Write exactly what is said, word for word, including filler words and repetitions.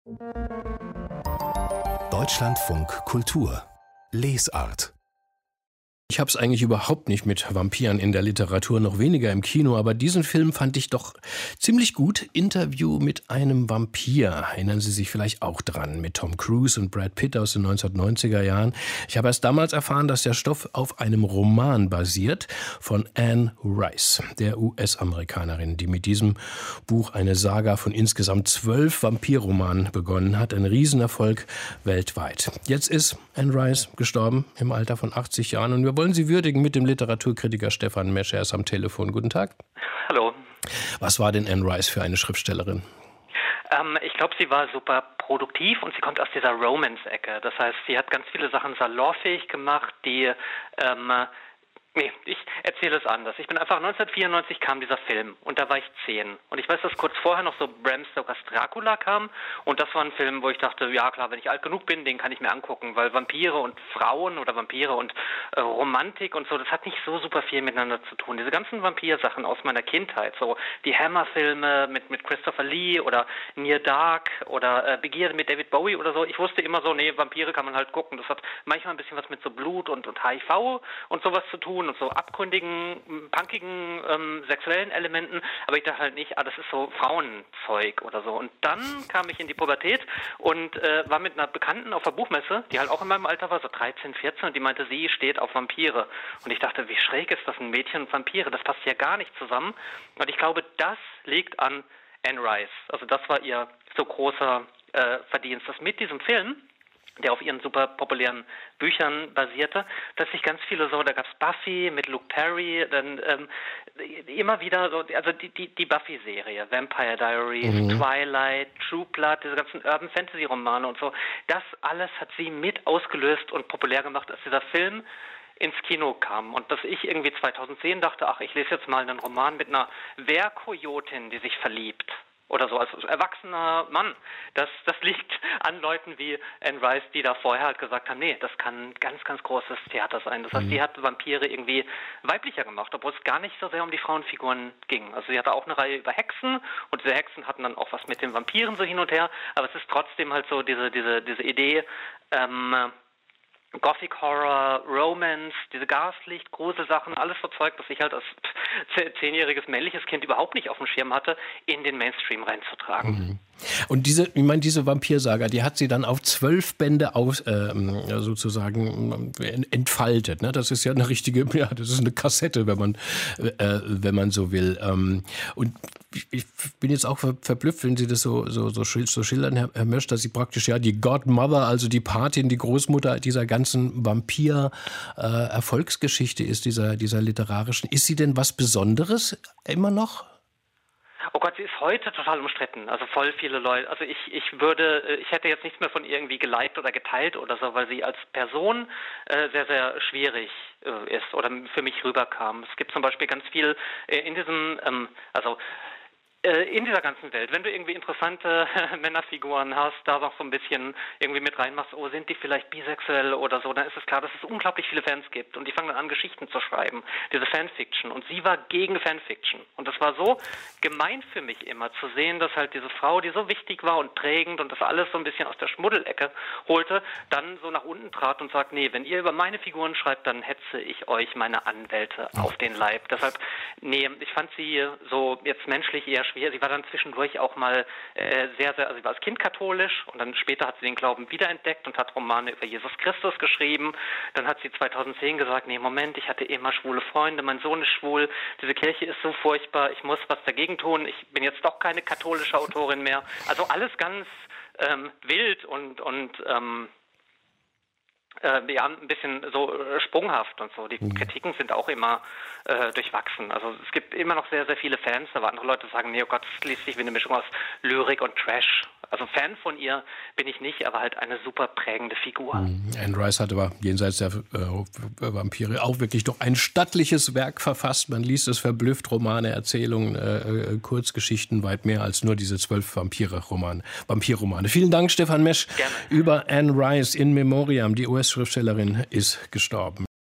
Deutschlandfunk Kultur Lesart. Ich habe es eigentlich überhaupt nicht mit Vampiren in der Literatur, noch weniger im Kino, aber diesen Film fand ich doch ziemlich gut. Interview mit einem Vampir. Erinnern Sie sich vielleicht auch dran, mit Tom Cruise und Brad Pitt aus den neunzehnhundertneunziger Jahren. Ich habe erst damals erfahren, dass der Stoff auf einem Roman basiert von Anne Rice, der U S-Amerikanerin, die mit diesem Buch eine Saga von insgesamt zwölf Vampirromanen begonnen hat. Ein Riesenerfolg weltweit. Jetzt ist Anne Rice gestorben im Alter von achtzig Jahren und wir wollen Sie würdigen mit dem Literaturkritiker Stefan Mesch. Er ist am Telefon. Guten Tag. Hallo. Was war denn Anne Rice für eine Schriftstellerin? Ähm, ich glaube, sie war super produktiv und sie kommt aus dieser Romance-Ecke. Das heißt, sie hat ganz viele Sachen salonfähig gemacht, die... Ähm, Nee, ich erzähle es anders. Ich bin einfach, neunzehnhundertvierundneunzig kam dieser Film und da war ich zehn. Und ich weiß, dass kurz vorher noch so Bram Stokers Dracula kam und das war ein Film, wo ich dachte, ja klar, wenn ich alt genug bin, den kann ich mir angucken, weil Vampire und Frauen oder Vampire und äh, Romantik und so, das hat nicht so super viel miteinander zu tun. Diese ganzen Vampirsachen aus meiner Kindheit, so die Hammer-Filme mit, mit Christopher Lee oder Near Dark oder äh, Begierde mit David Bowie oder so, ich wusste immer so, nee, Vampire kann man halt gucken. Das hat manchmal ein bisschen was mit so Blut und, und H I V und sowas zu tun und so abgründigen, punkigen, ähm, sexuellen Elementen, aber ich dachte halt nicht, ah, das ist so Frauenzeug oder so. Und dann kam ich in die Pubertät und äh, war mit einer Bekannten auf der Buchmesse, die halt auch in meinem Alter war, so dreizehn, vierzehn, und die meinte, sie steht auf Vampire. Und ich dachte, wie schräg ist das, ein Mädchen und Vampire, das passt ja gar nicht zusammen. Und ich glaube, das liegt an Anne Rice. Also das war ihr so großer äh, Verdienst, dass mit diesem Film, der auf ihren super populären Büchern basierte, dass sich ganz viele so, da gab es Buffy mit Luke Perry, dann ähm, immer wieder so, also die, die, die Buffy-Serie, Vampire Diaries, mhm. Twilight, True Blood, diese ganzen Urban Fantasy-Romane und so, das alles hat sie mit ausgelöst und populär gemacht, als dieser Film ins Kino kam. Und dass ich irgendwie zweitausendzehn dachte, ach, ich lese jetzt mal einen Roman mit einer Wehrkojotin, die sich verliebt. Oder so, als erwachsener Mann. Das, das liegt an Leuten wie Anne Rice, die da vorher halt gesagt haben, nee, das kann ganz, ganz großes Theater sein. Das heißt, die hat Vampire irgendwie weiblicher gemacht, obwohl es gar nicht so sehr um die Frauenfiguren ging. Also sie hatte auch eine Reihe über Hexen und diese Hexen hatten dann auch was mit den Vampiren so hin und her, aber es ist trotzdem halt so diese, diese, diese Idee, ähm, Gothic Horror, Romance, diese Gaslicht, Gruselsachen, alles so Zeug, das ich halt als zehnjähriges männliches Kind überhaupt nicht auf dem Schirm hatte, in den Mainstream reinzutragen. Mhm. Und diese, ich meine, diese Vampirsaga, die hat sie dann auf zwölf Bände aus, äh, sozusagen entfaltet. Ne? Das ist ja eine richtige, ja, das ist eine Kassette, wenn man, äh, wenn man so will. Ähm, und ich bin jetzt auch verblüfft, wenn Sie das so, so, so, so schildern, Herr, Herr Mösch, dass Sie praktisch ja die Godmother, also die Patin, die Großmutter dieser ganzen Vampir-Erfolgsgeschichte äh, ist, dieser, dieser literarischen. Ist sie denn was Besonderes immer noch? Oh Gott, sie ist heute total umstritten. Also voll viele Leute. Also ich, ich würde, ich hätte jetzt nichts mehr von ihr irgendwie geliked oder geteilt oder so, weil sie als Person äh, sehr, sehr schwierig äh, ist oder für mich rüberkam. Es gibt zum Beispiel ganz viel äh, in diesem, ähm, also in dieser ganzen Welt, wenn du irgendwie interessante Männerfiguren hast, da noch so ein bisschen irgendwie mit reinmachst, oh, sind die vielleicht bisexuell oder so, dann ist es klar, dass es unglaublich viele Fans gibt und die fangen dann an, Geschichten zu schreiben, diese Fanfiction, und sie war gegen Fanfiction und das war so gemein für mich immer zu sehen, dass halt diese Frau, die so wichtig war und prägend und das alles so ein bisschen aus der Schmuddelecke holte, dann so nach unten trat und sagt, nee, wenn ihr über meine Figuren schreibt, dann hetze ich euch meine Anwälte auf den Leib. Deshalb, nee, ich fand sie so jetzt menschlich eher schwierig. Sie war dann zwischendurch auch mal äh, sehr, sehr, also sie war als Kind katholisch und dann später hat sie den Glauben wiederentdeckt und hat Romane über Jesus Christus geschrieben. Dann hat sie zweitausendzehn gesagt, nee, Moment, ich hatte immer schwule Freunde, mein Sohn ist schwul, diese Kirche ist so furchtbar, ich muss was dagegen tun, ich bin jetzt doch keine katholische Autorin mehr. Also alles ganz ähm, wild und, und ähm, äh, ja, ein bisschen so äh, sprunghaft und so. Die mhm. Kritiken sind auch immer äh, durchwachsen. Also es gibt immer noch sehr, sehr viele Fans, aber andere Leute sagen, nee, oh Gott, das liest sich wie eine Mischung aus Lyrik und Trash. Also Fan von ihr bin ich nicht, aber halt eine super prägende Figur. Mhm. Anne Rice hat aber jenseits der äh, Vampire auch wirklich doch ein stattliches Werk verfasst. Man liest es verblüfft, Romane, Erzählungen, äh, Kurzgeschichten, weit mehr als nur diese zwölf Vampire-Romane. Vampirromane. Vielen Dank, Stefan Mesch, Gerne. über Anne Rice in Memoriam. Die U S-Schriftstellerin ist gestorben.